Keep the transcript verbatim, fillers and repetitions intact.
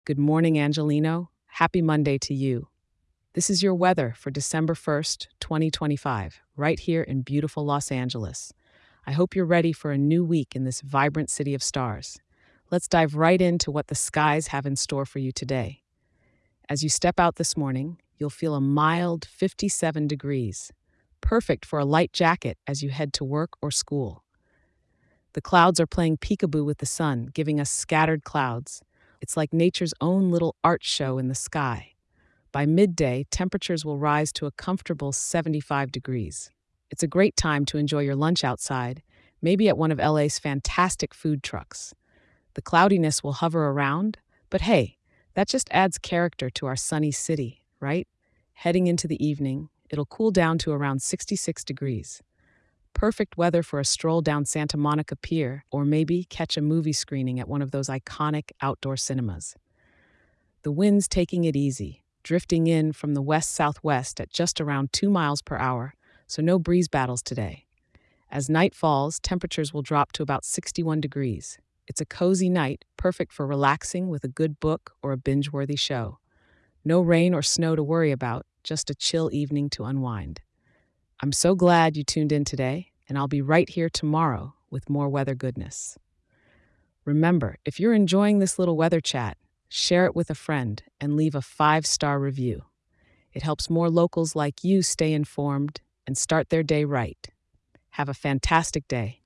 Good morning, Angelino. Happy Monday to you. This is your weather for December first, twenty twenty-five, right here in beautiful Los Angeles. I hope you're ready for a new week in this vibrant city of stars. Let's dive right into what the skies have in store for you today. As you step out this morning, you'll feel a mild fifty-seven degrees, perfect for a light jacket as you head to work or school. The clouds are playing peekaboo with the sun, giving us scattered clouds. It's like nature's own little art show in the sky. By midday, temperatures will rise to a comfortable seventy-five degrees. It's a great time to enjoy your lunch outside, maybe at one of L A's fantastic food trucks. The cloudiness will hover around, but hey, that just adds character to our sunny city, right? Heading into the evening, it'll cool down to around sixty-six degrees. Perfect weather for a stroll down Santa Monica Pier or maybe catch a movie screening at one of those iconic outdoor cinemas. The wind's taking it easy, drifting in from the west-southwest at just around two miles per hour, so no breeze battles today. As night falls, temperatures will drop to about sixty-one degrees. It's a cozy night, perfect for relaxing with a good book or a binge-worthy show. No rain or snow to worry about, just a chill evening to unwind. I'm so glad you tuned in today, and I'll be right here tomorrow with more weather goodness. Remember, if you're enjoying this little weather chat, share it with a friend and leave a five-star review. It helps more locals like you stay informed and start their day right. Have a fantastic day.